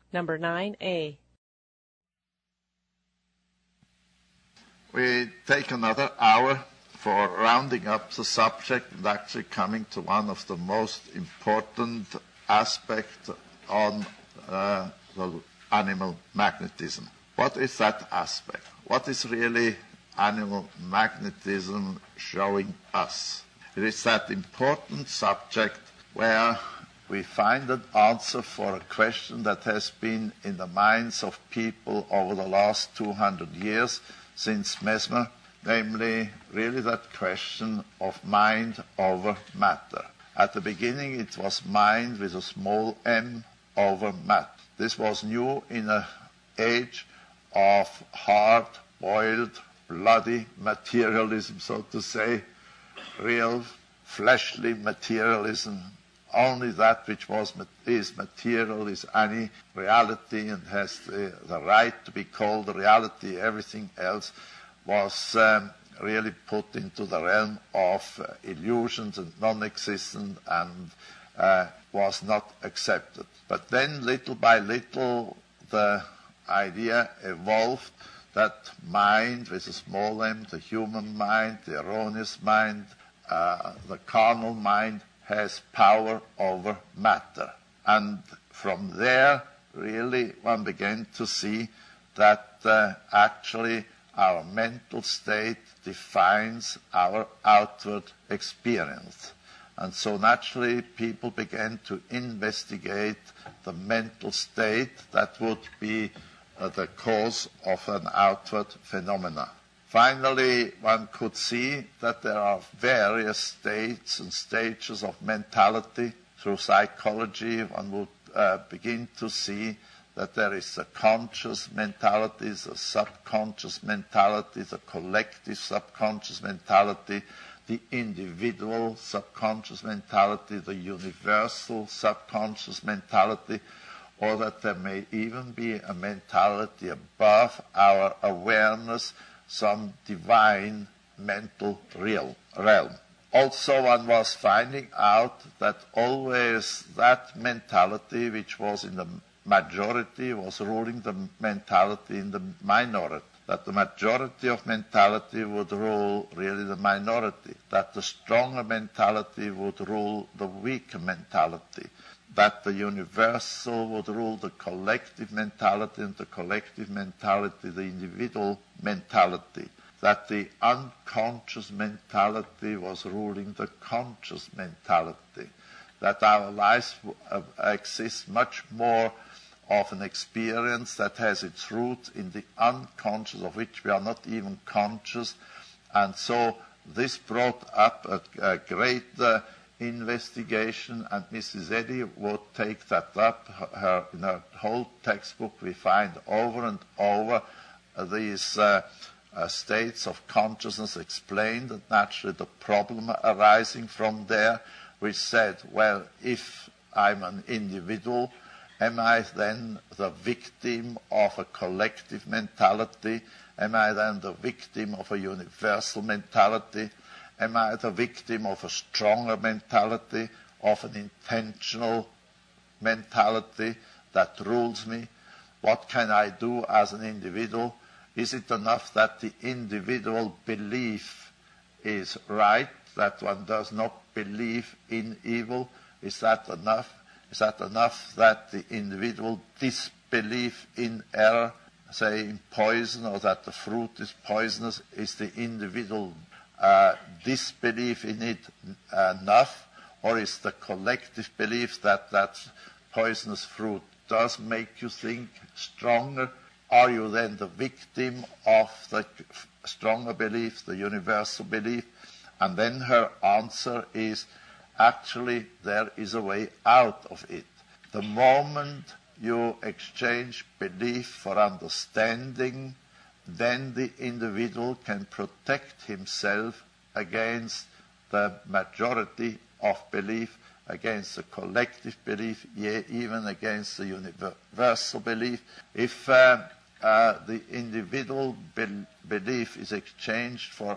Number 9A. We take another hour for rounding up the subject and actually coming to one of the most important aspects on the animal magnetism. What is that aspect? What is really animal magnetism showing us? It is that important subject where we find an answer for a question that has been in the minds of people over the last 200 years since Mesmer, namely really that question of mind over matter. At the beginning it was mind with a small m over matter. This was new in an age of hard-boiled, bloody materialism, so to say, real fleshly materialism. Only that which is material is any reality and has the right to be called a reality. Everything else was really put into the realm of illusions and non-existent and was not accepted. But then, little by little, the idea evolved that mind with a small m, the human mind, the erroneous mind, the carnal mind, has power over matter. And from there, really, one began to see that actually our mental state defines our outward experience. And so naturally, people began to investigate the mental state that would be the cause of an outward phenomena. Finally, one could see that there are various states and stages of mentality. Through psychology, one would begin to see that there is a conscious mentality, the subconscious mentality, the collective subconscious mentality, the individual subconscious mentality, the universal subconscious mentality, or that there may even be a mentality above our awareness, some divine mental realm. Also, one was finding out that always that mentality which was in the majority was ruling the mentality in the minority. That the majority of mentality would rule really the minority. That the stronger mentality would rule the weaker mentality. That the universal would rule the collective mentality, and the collective mentality the individual mentality. That the unconscious mentality was ruling the conscious mentality. That our lives exist much more of an experience that has its roots in the unconscious, of which we are not even conscious. And so this brought up a great investigation, and Mrs. Eddy would take that up. In her whole textbook we find over and over these states of consciousness explained, and naturally the problem arising from there, which said, well, if I'm an individual, am I then the victim of a collective mentality? Am I then the victim of a universal mentality? Am I the victim of a stronger mentality, of an intentional mentality that rules me? What can I do as an individual? Is it enough that the individual belief is right, that one does not believe in evil? Is that enough? Is that enough that the individual disbelief in error, say in poison, or that the fruit is poisonous? Is the individual disbelief in it enough? Or is the collective belief that that poisonous fruit does make you think stronger? Are you then the victim of the stronger belief, the universal belief? And then her answer is, actually, there is a way out of it. The moment you exchange belief for understanding, then the individual can protect himself against the majority of belief, against the collective belief, yea, even against the universal belief. If the individual belief is exchanged for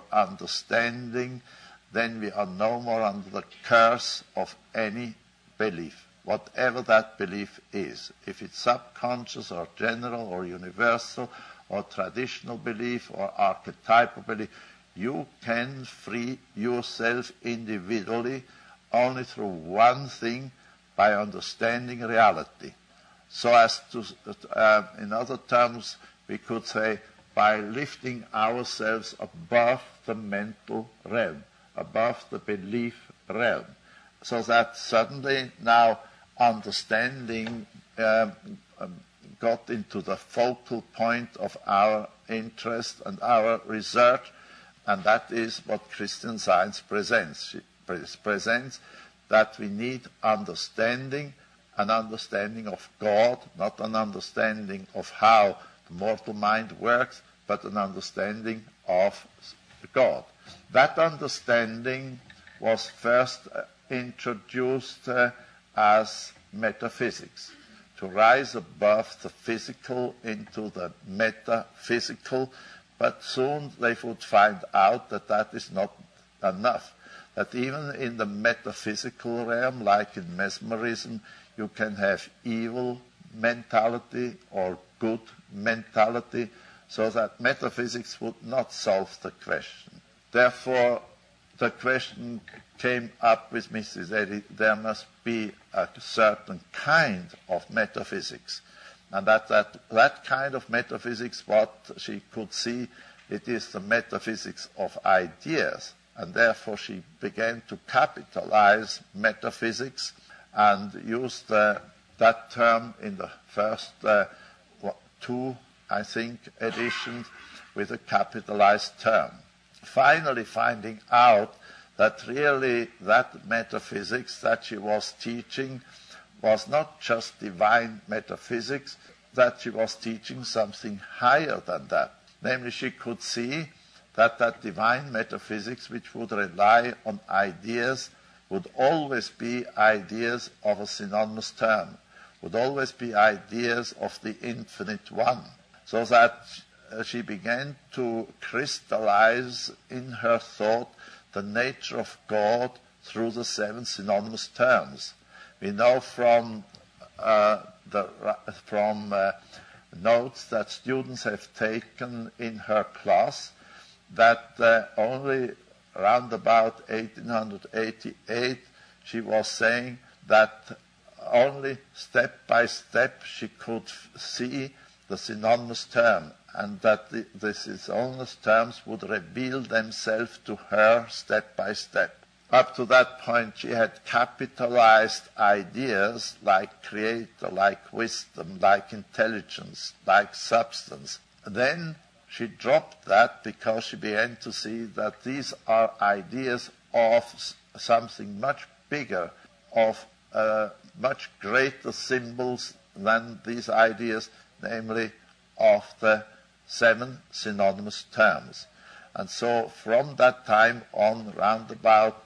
understanding, then we are no more under the curse of any belief. whatever that belief is. If it's subconscious or general or universal or traditional belief or archetypal belief, you can free yourself individually only through one thing, by understanding reality. So as to, in other terms, we could say by lifting ourselves above the mental realm, above the belief realm, so that suddenly now understanding got into the focal point of our interest and our research, and that is what Christian Science presents. It presents that we need understanding, an understanding of God, not an understanding of how the mortal mind works, but an understanding of God. That understanding was first introduced as metaphysics, to rise above the physical into the metaphysical, but soon they would find out that that is not enough, that even in the metaphysical realm, like in mesmerism, you can have evil mentality or good mentality, so that metaphysics would not solve the question. Therefore, the question came up with Mrs. Eddy, there must be a certain kind of metaphysics. And that kind of metaphysics, what she could see, it is the metaphysics of ideas. And therefore she began to capitalize metaphysics and used that term in the first two, I think, editions with a capitalized term. Finally finding out that really that metaphysics that she was teaching was not just divine metaphysics, that she was teaching something higher than that. Namely, she could see that divine metaphysics, which would rely on ideas, would always be ideas of a synonymous term, would always be ideas of the infinite one, so that she began to crystallize in her thought the nature of God through the seven synonymous terms. We know from notes that students have taken in her class that only around about 1888 she was saying that only step by step she could see the synonymous term, and that the synonymous terms would reveal themselves to her step by step. Up to that point she had capitalized ideas like creator, like wisdom, like intelligence, like substance. Then she dropped that because she began to see that these are ideas of something much bigger, of much greater symbols than these ideas, namely of the seven synonymous terms. And so from that time on, round about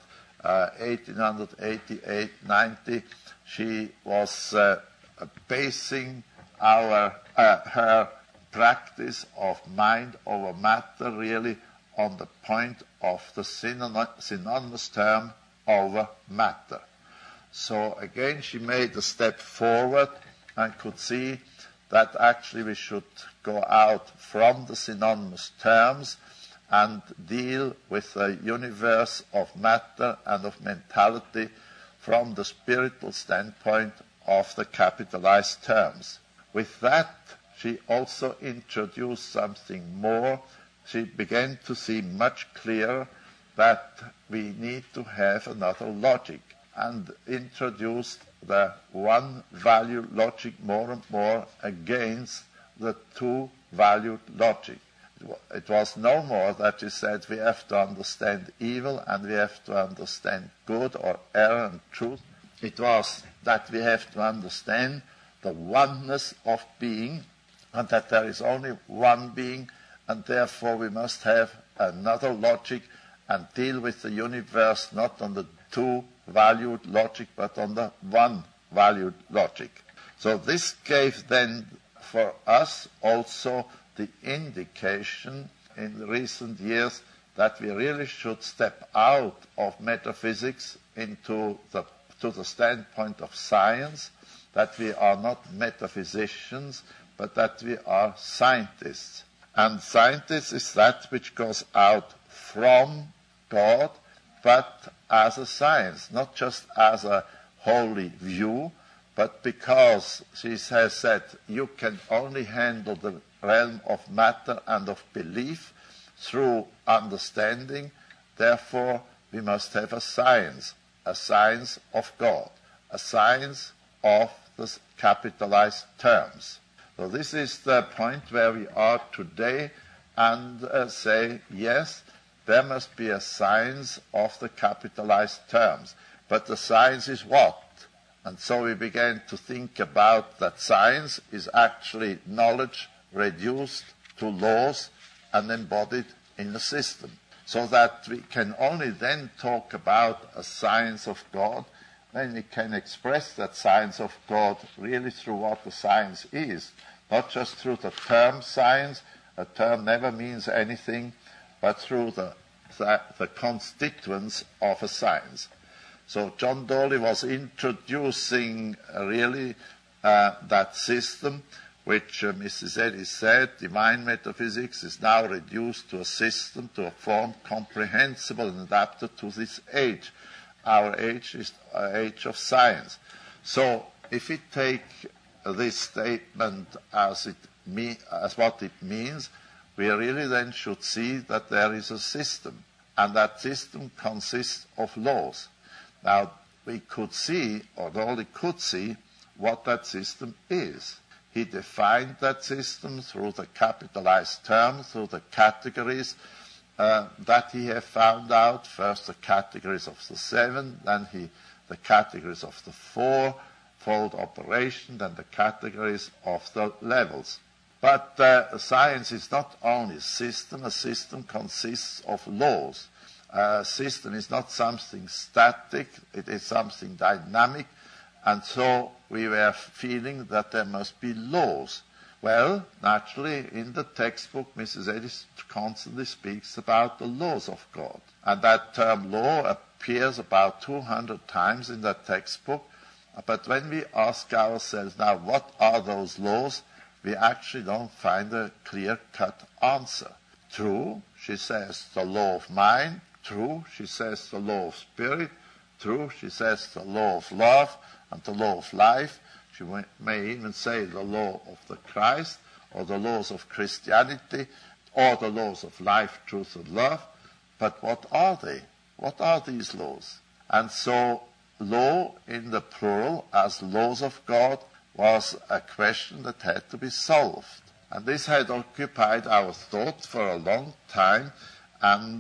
1888-90, she was basing her practice of mind over matter really on the point of the synonymous term over matter. So again she made a step forward and could see that actually we should go out from the synonymous terms and deal with the universe of matter and of mentality from the spiritual standpoint of the capitalized terms. With that, she also introduced something more. She began to see much clearer that we need to have another logic, and introduced the one-valued logic more and more against the two-valued logic. It was no more that she said we have to understand evil and we have to understand good or error and truth. It was that we have to understand the oneness of being, and that there is only one being, and therefore we must have another logic and deal with the universe not on the two-valued logic but on the one-valued logic. So this gave then for us also the indication in recent years that we really should step out of metaphysics into the to the standpoint of science, that we are not metaphysicians, but that we are scientists. And scientists is that which goes out from God, but as a science, not just as a holy view, but because she has said you can only handle the realm of matter and of belief through understanding, therefore we must have a science of God, a science of the capitalized terms. So this is the point where we are today, and say, yes, there must be a science of the capitalized terms. But the science is what? And so we began to think about that science is actually knowledge reduced to laws and embodied in the system. So that we can only then talk about a science of God when we can express that science of God really through what the science is, not just through the term science. A term never means anything, but through the constituents of a science. So John Dawley was introducing really that system, which Mrs. Eddy said, divine metaphysics is now reduced to a system, to a form comprehensible and adapted to this age. Our age is an age of science. So if we take this statement as what it means, we really then should see that there is a system, and that system consists of laws. Now, we could see, or Dawley could see, what that system is. He defined that system through the capitalized terms, through the categories that he had found out. First the categories of the 7, then the categories of the 4-fold operation, then the categories of the levels. But science is not only a system consists of laws. A system is not something static, it is something dynamic, and so we were feeling that there must be laws. Well, naturally, in the textbook, Mrs. Eddy constantly speaks about the laws of God. And that term law appears about 200 times in that textbook. But when we ask ourselves now, what are those laws, we actually don't find a clear-cut answer. True, she says, the law of mind. True, she says, the law of spirit. True, she says, the law of love and the law of life. She may even say the law of the Christ, or the laws of Christianity, or the laws of life, truth, and love. But what are they? What are these laws? And so law in the plural as laws of God was a question that had to be solved. And this had occupied our thought for a long time. And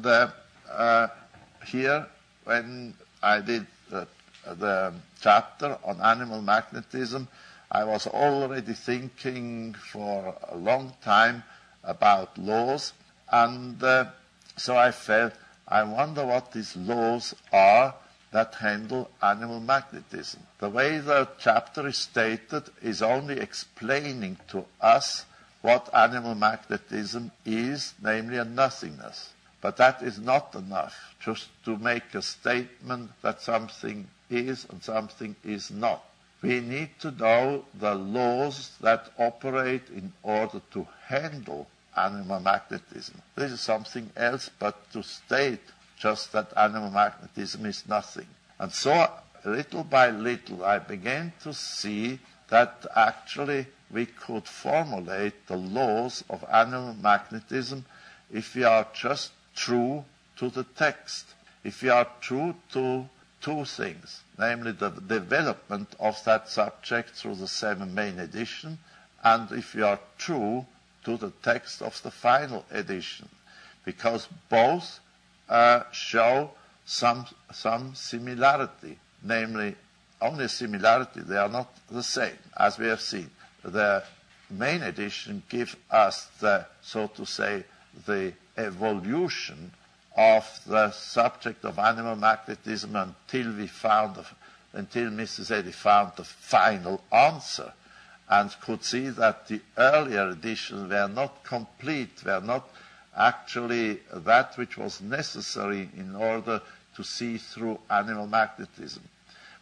here, when I did the chapter on animal magnetism, I was already thinking for a long time about laws, and so I felt, I wonder what these laws are that handle animal magnetism. The way the chapter is stated is only explaining to us what animal magnetism is, namely a nothingness. But that is not enough, just to make a statement that something is and something is not. We need to know the laws that operate in order to handle animal magnetism. This is something else, but to state just that animal magnetism is nothing. And so, little by little, I began to see that actually we could formulate the laws of animal magnetism if we are just true to the text, if we are true to two things, namely the development of that subject through the 7 main edition, and if we are true to the text of the final edition, because both show some similarity, namely only a similarity, they are not the same, as we have seen. The main edition gives us the, so to say, the evolution of the subject of animal magnetism until Mrs. Eddy found the final answer, and could see that the earlier editions were not complete, were not actually that which was necessary in order to see through animal magnetism.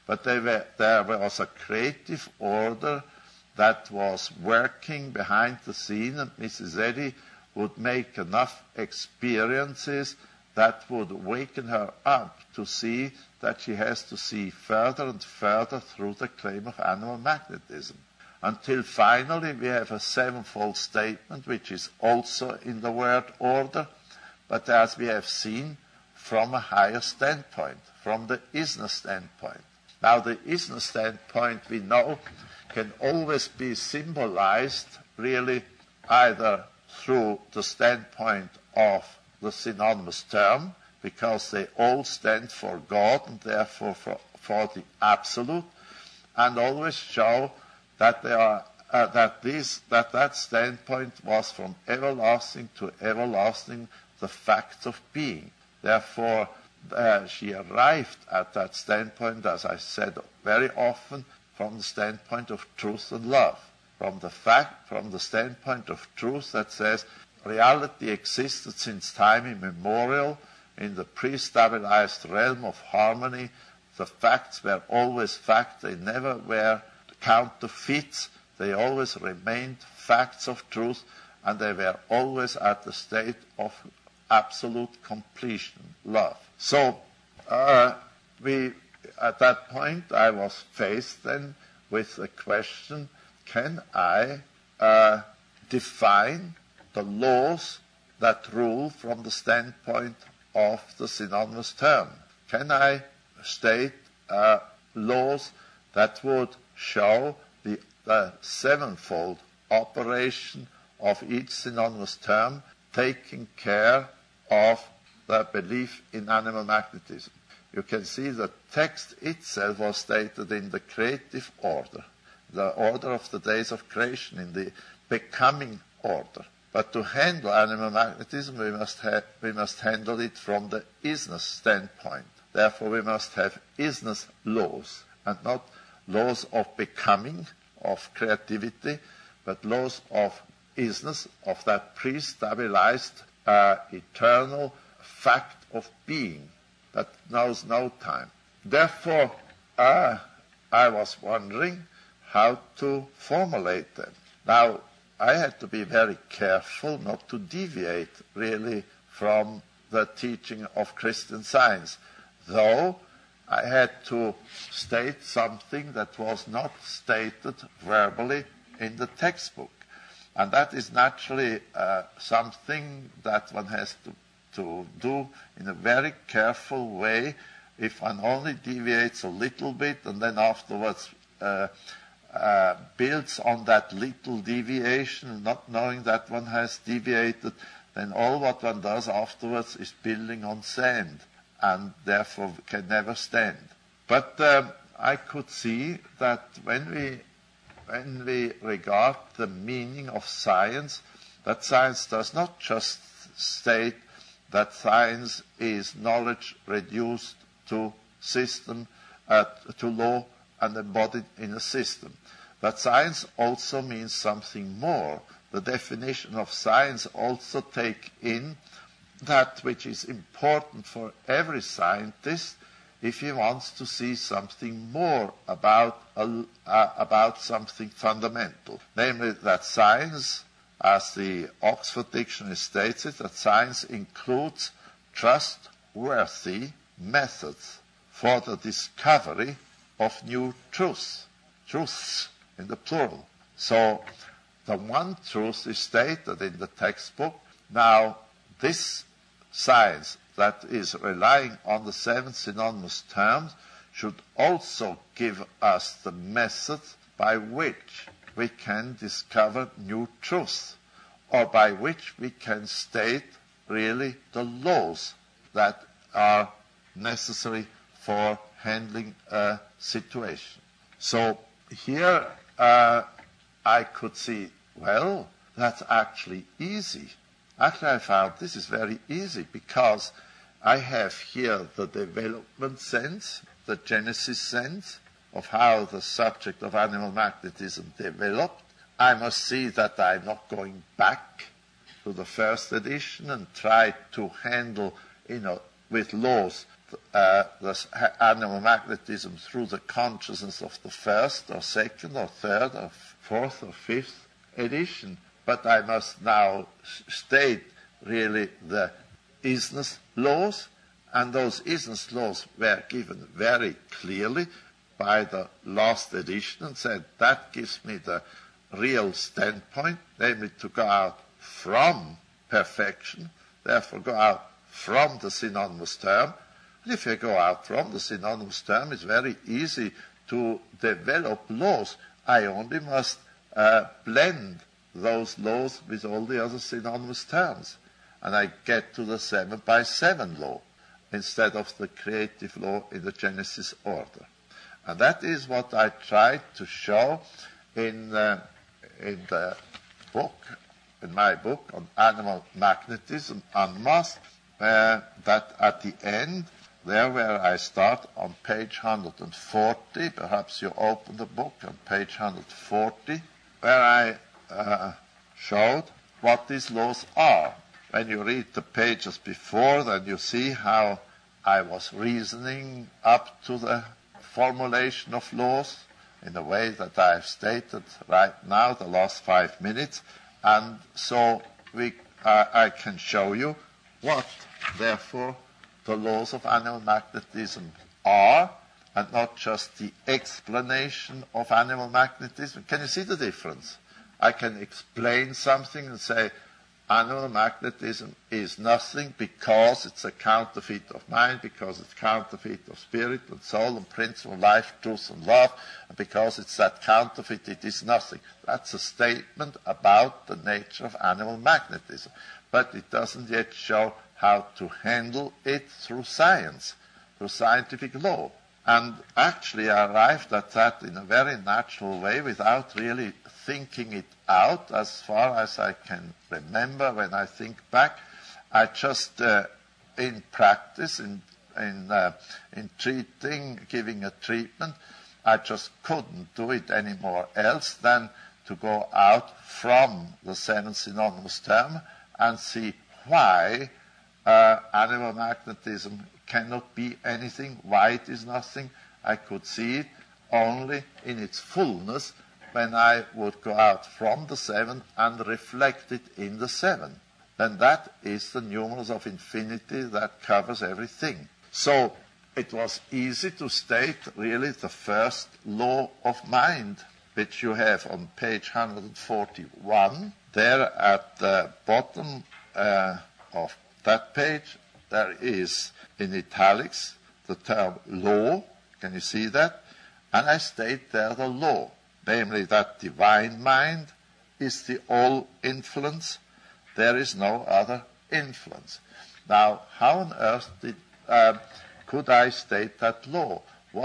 but there was a creative order that was working behind the scene, and Mrs. Eddy would make enough experiences that would waken her up to see that she has to see further and further through the claim of animal magnetism. Until finally we have a sevenfold statement, which is also in the word order, but as we have seen, from a higher standpoint, from the isness standpoint. Now, the isness standpoint, we know, can always be symbolized really either through the standpoint of the synonymous term, because they all stand for God and therefore for the absolute, and always show that they are that standpoint was from everlasting to everlasting the fact of being. Therefore, she arrived at that standpoint, as I said very often, from the standpoint of truth and love, from the standpoint of truth that says reality existed since time immemorial in the pre-stabilized realm of harmony. The facts were always facts. They never were counterfeits. They always remained facts of truth, and they were always at the state of absolute completion, love. So at that point I was faced then with the question, can I define the laws that rule from the standpoint of the synonymous term? Can I state laws that would show the sevenfold operation of each synonymous term, taking care of the belief in animal magnetism? You can see the text itself was stated in the creative order, the order of the days of creation, in the becoming order. But to handle animal magnetism, we must handle it from the isness standpoint. Therefore, we must have isness laws, and not laws of becoming, of creativity, but laws of isness, of that pre-stabilized, eternal fact of being that knows no time. Therefore, I was wondering how to formulate them. Now, I had to be very careful not to deviate really from the teaching of Christian Science, though I had to state something that was not stated verbally in the textbook. And that is naturally something that one has to do in a very careful way. If one only deviates a little bit and then afterwards builds on that little deviation, not knowing that one has deviated, then all what one does afterwards is building on sand, and therefore can never stand. But I could see that when we regard the meaning of science, that science does not just state that science is knowledge reduced to system, to law and embodied in a system. But science also means something more. The definition of science also takes in that which is important for every scientist if he wants to see something more about something fundamental. Namely, that science, as the Oxford Dictionary states it, that science includes trustworthy methods for the discovery of new truths in the plural. So the one truth is stated in the textbook. Now, this science that is relying on the seven synonymous terms should also give us the method by which we can discover new truths, or by which we can state really the laws that are necessary for handling a situation. So here I could see, well, that's actually easy. Actually, I found this is very easy because I have here the development sense, the genesis sense of how the subject of animal magnetism developed. I must see that I'm not going back to the first edition and try to handle, with laws the animal magnetism through the consciousness of the first or second or third or fourth or fifth edition, but I must now state really the isness laws, and those isness laws were given very clearly by the last edition and said that gives me the real standpoint, namely to go out from perfection, therefore go out from the synonymous term. And if you go out from the synonymous term, it's very easy to develop laws. I only must blend those laws with all the other synonymous terms. And I get to the 7 by 7 law instead of the creative law in the Genesis order. And that is what I tried to show in the book, in my book on animal magnetism unmasked, that at the end, there where I start on page 140, perhaps you open the book on page 140, where I showed what these laws are. When you read the pages before, then you see how I was reasoning up to the formulation of laws in the way that I have stated right now, the last 5 minutes. And so I can show you what, therefore, the laws of animal magnetism are, and not just the explanation of animal magnetism. Can you see the difference? I can explain something and say, animal magnetism is nothing because it's a counterfeit of mind, because it's counterfeit of spirit and soul and principle, life, truth and love, and because it's that counterfeit, it is nothing. That's a statement about the nature of animal magnetism. But it doesn't yet show how to handle it through science, through scientific law. And actually I arrived at that in a very natural way without really thinking it out, as far as I can remember when I think back. I just, in practice, in treating, giving a treatment, I just couldn't do it anymore else than to go out from the 7 synonymous term and see why animal magnetism cannot be anything, why it is nothing. I could see it only in its fullness when I would go out from the 7 and reflect it in the 7. Then that is the numerals of infinity that covers everything. So it was easy to state really the first law of mind, which you have on page 141. There at the bottom of that page, there is in italics the term law. Can you see that? And I state there the law, namely that divine mind is the all influence. There is no other influence. Now, how on earth could I state that law?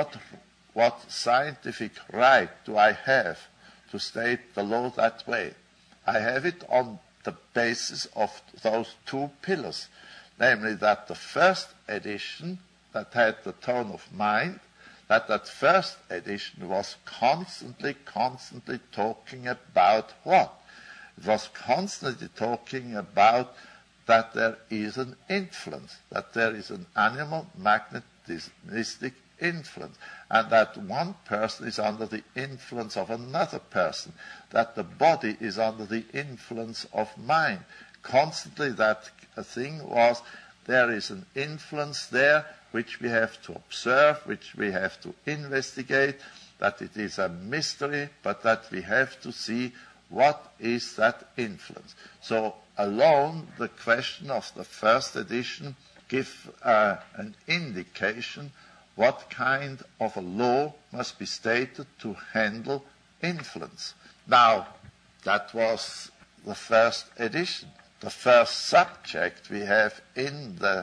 What scientific right do I have to state the law that way? I have it on the basis of those 2 pillars, namely that the first edition that had the tone of mind, that first edition was constantly talking about what? It was constantly talking about that there is an influence, that there is an animal magnetistic influence, and that one person is under the influence of another person, that the body is under the influence of mind. Constantly that thing was, there is an influence there which we have to observe, which we have to investigate, that it is a mystery, but that we have to see what is that influence. So alone the question of the first edition gives an indication what kind of a law must be stated to handle influence. Now, that was the first edition. The first subject we have in the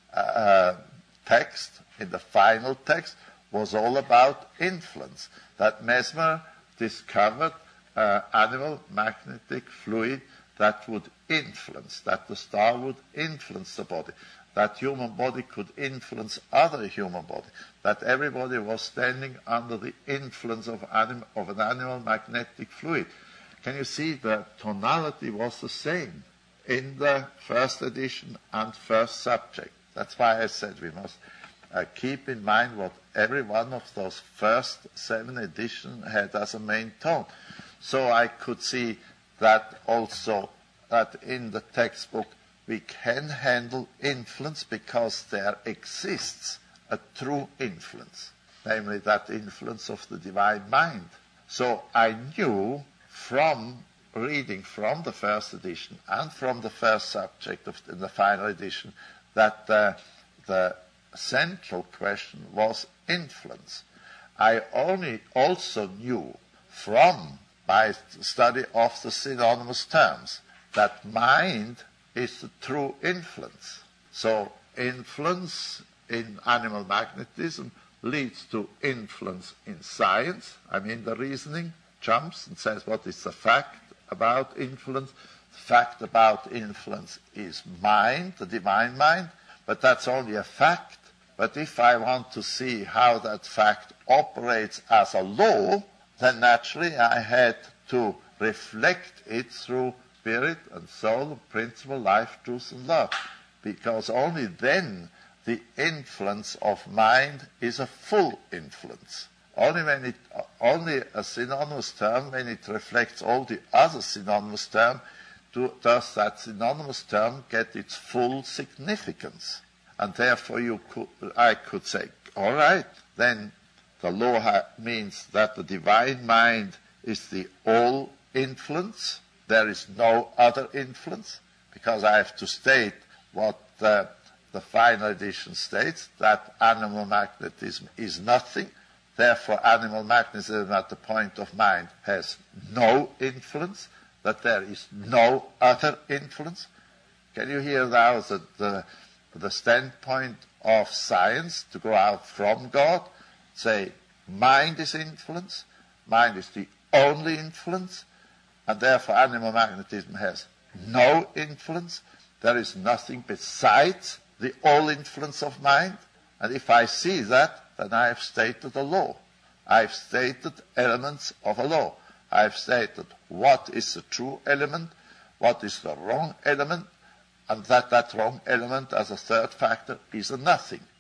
text, in the final text, was all about influence. That Mesmer discovered animal magnetic fluid that would influence, that the star would influence the body, that human body could influence other human body, that everybody was standing under the influence of an animal magnetic fluid. Can you see the tonality was the same in the first edition and first subject? That's why I said we must keep in mind what every one of those first 7 editions had as a main tone. So I could see that also, that in the textbook we can handle influence because there exists a true influence, namely that influence of the divine mind. So I knew from reading from the first edition and from the first subject in the final edition that the central question was influence. I also knew from my study of the synonymous terms that mind is the true influence. So influence in animal magnetism leads to influence in science. I mean, the reasoning jumps and says, what is the fact about influence? The fact about influence is mind, the divine mind, but that's only a fact. But if I want to see how that fact operates as a law, then naturally I had to reflect it through spirit and soul, principle, life, truth, and love. Because only then the influence of mind is a full influence. Only a synonymous term, when it reflects all the other synonymous terms, does that synonymous term get its full significance. And therefore I could say, all right, then the law means that the divine mind is the all influence. There is no other influence, because I have to state what the final edition states, that animal magnetism is nothing. Therefore, animal magnetism at the point of mind has no influence, that there is no other influence. Can you hear now the standpoint of science to go out from God? Say, mind is influence, mind is the only influence, and therefore animal magnetism has no influence. There is nothing besides the all influence of mind. And if I see that, then I have stated a law. I have stated elements of a law. I have stated what is the true element, what is the wrong element, and that wrong element as a third factor is a nothing.